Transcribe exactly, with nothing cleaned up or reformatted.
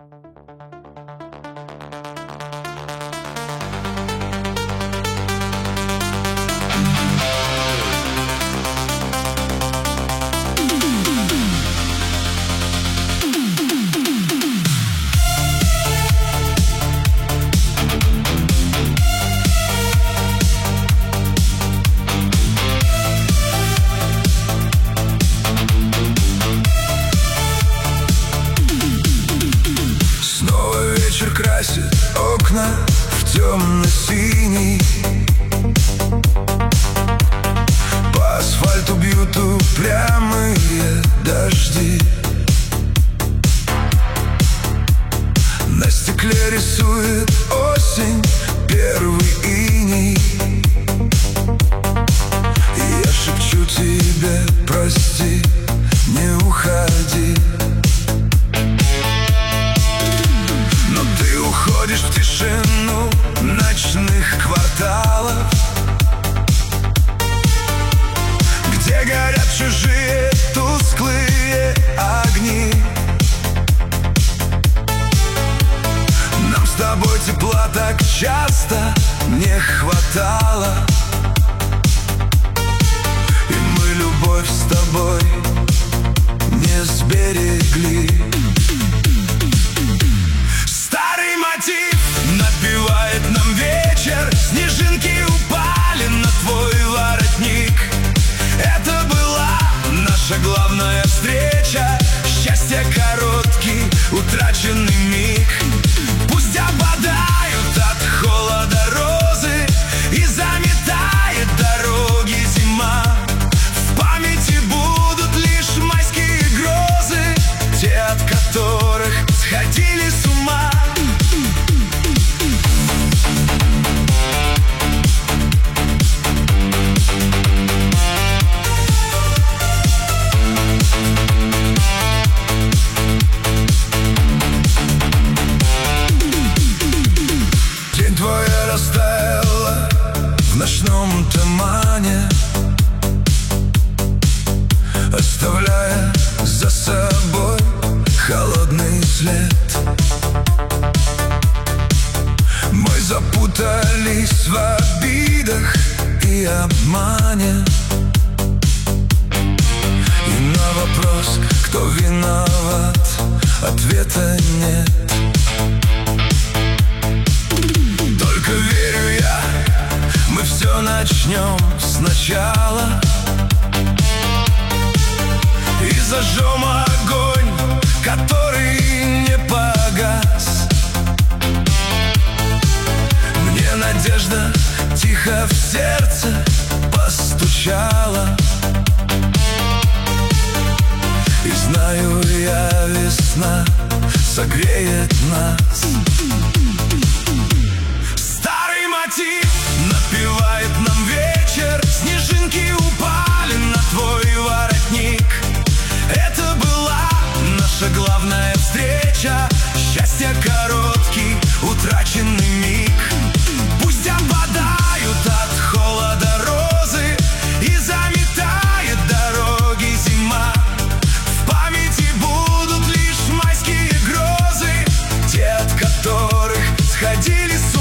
Вечер красит окна в темно-синий. По асфальту бьют упрямые дожди. На стекле рисует осень первый иней. И я шепчу тебе: прости, не уходи. Уходишь в тишину ночных кварталов, где горят чужие тусклые огни. Нам с тобой тепла так часто не хватало, и мы любовь с тобой не сберегли. Напевает нам вечер, снежинки упали на твой воротник. Это была наша главная встреча, счастье короткий, утраченный миг. Пусть опадают от холода розы и заметает дороги зима. В памяти будут лишь майские грозы, те, от которых сходили с ума. Растаяла в ночном тумане, оставляя за собой холодный след. Мы запутались в обидах и обмане, и на вопрос, кто виноват, ответа нет. Верю я, мы все начнем сначала и зажжем огонь, который не погас. Мне надежда тихо в сердце постучала, и знаю я, весна согреет нас. Напевает нам вечер, снежинки упали на твой воротник. Это была наша главная встреча, счастье короткий, утраченный миг. Пусть опадают от холода розы и заметает дороги зима. В памяти будут лишь майские грозы, те, от которых сходили с ума.